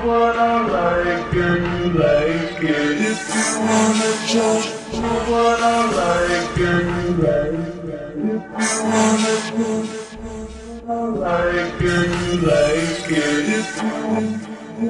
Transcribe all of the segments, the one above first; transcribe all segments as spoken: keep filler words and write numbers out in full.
what I like and like it. If you wanna just do what I like and like it. If you wanna do what I like and like it. If you do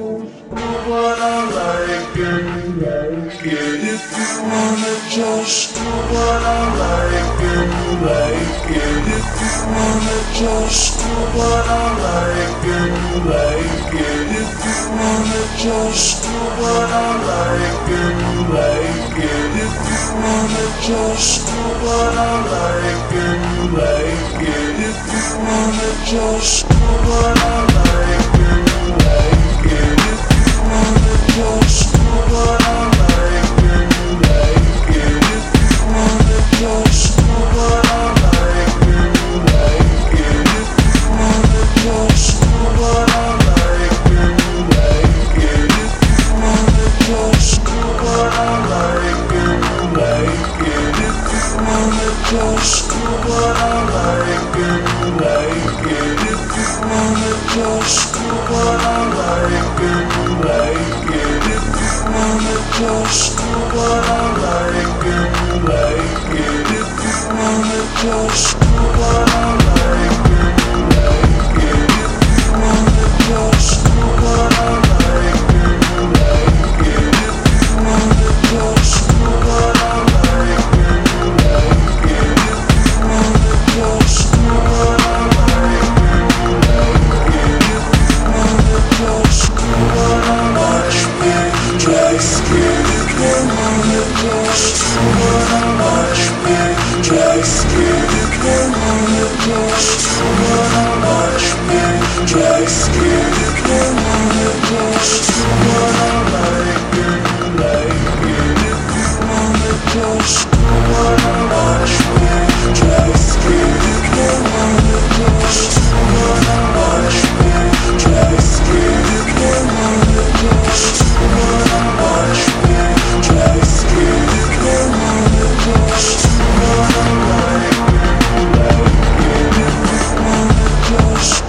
what I like and like it. If you wanna just do what I like and like it. If you wanna just do what I like and like it. If you wanna just do what I like and like it. If you wanna just do what I like and like it. If you wanna just do what I like and like it. If you wanna just do what I like and like it. If you wanna just do what I like and like it. If you wanna just do what I like and like it. If you wanna just do what I like and like it. If you wanna just do what I like and like it. If you wanna just do what I like and like it. If you wanna just do what I like and like it. If you wanna just do what I like and like it. If you wanna just do what I like and like it. If you wanna just do what I like and like it. If you wanna just do what I like and like it. If you wanna just do what I like and like it. If you wanna just do what I like and like it. If you wanna just do what I like and like it. If you wanna just do what I like and like it. If you wanna just do what I like and like it. If you wanna just do what I like and like it. If you wanna just do what I like and like it. If you wanna just do what I like and like it. If you wanna just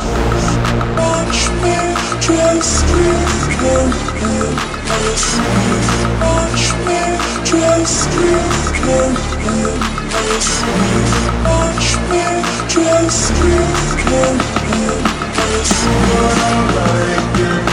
watch me just give him watch me just give him watch me just give him what I like.